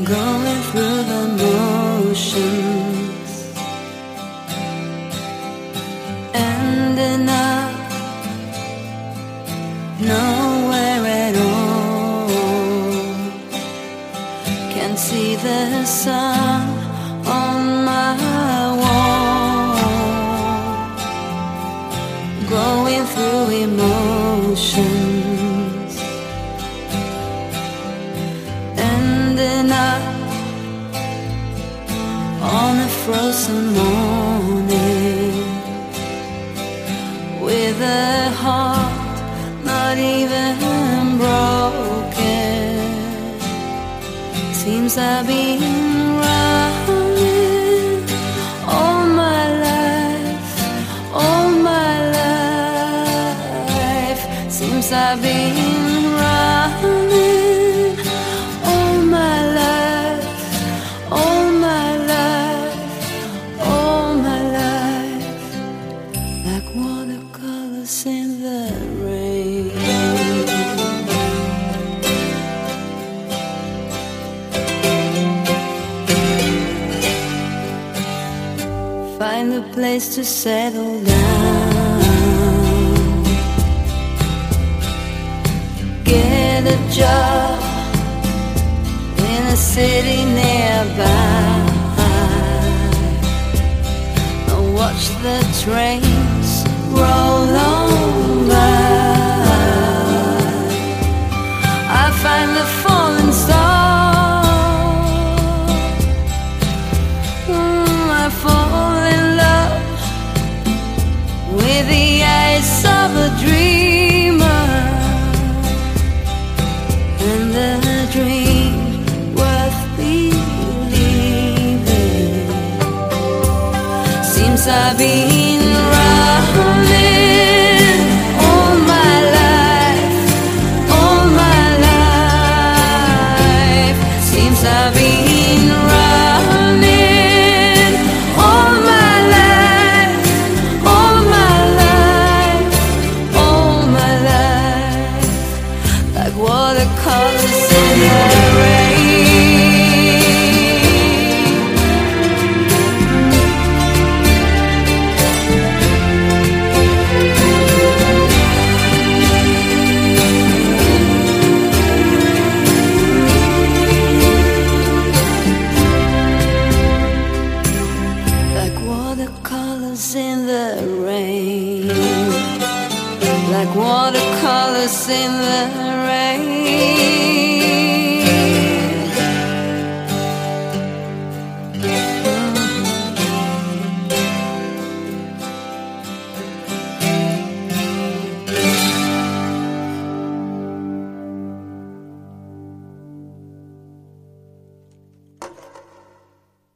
going through the motions, ending up nowhere at all. Can't see the sun on my wall, going through emotions, ending up on a frozen morning with a heart not even broken. Seems I've been running all my life, all my life. Seems I've been running all my life, all my life, all my life, like watercolors in the rain. Find a place to settle down, get a job in a city nearby, and watch the trains roll on by. I find the falling star, I fall in love with the eyes of a dreamer, and the dream worth believing. Seems I've been running all my life, all my life. Seems I've been running all my life, all my life, all my life, like watercolors in the rain. Like watercolors in the rain, like watercolors in the rain.